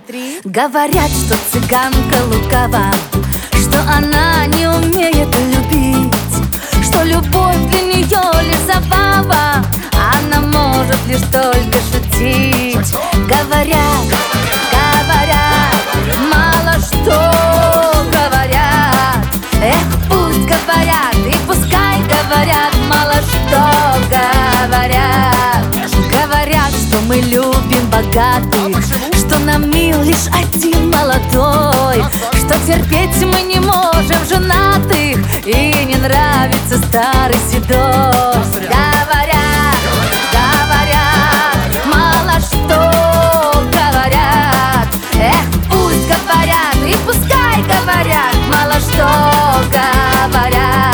три. Говорят, что цыганка лукава, что она не умеет любить, что любовь для нее лишь забава, она может лишь только шутить. Говорят, мало что говорят. Эх, пусть говорят, и пускай говорят, мало что говорят. Говорят, что мы любим богатых, что нам мил лишь один молодой, что терпеть мы не можем женатых, и не нравится старый седой. Говорят, мало что говорят. Эх, пусть говорят, и пускай говорят, мало что говорят.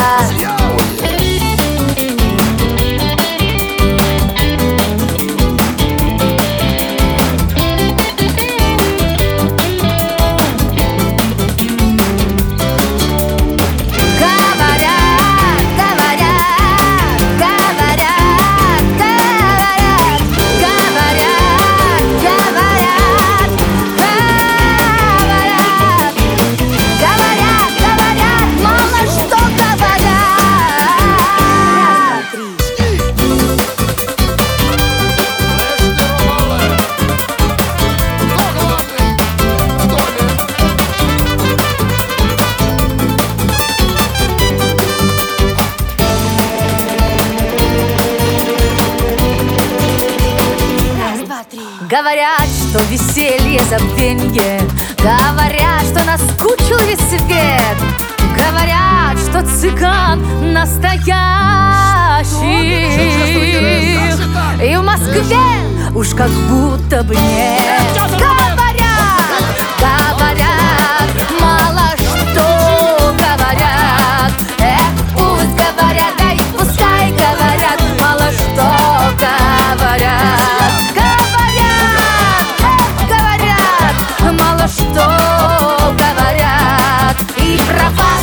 Говорят, что веселье забвенье, говорят, что наскучил весь свет, говорят, что цыган настоящий, и в Москве уж как будто бы нет. Говорят, мало что говорят. Эх, пусть говорят, да и пускай говорят, мало что говорят. Мало что говорят, и права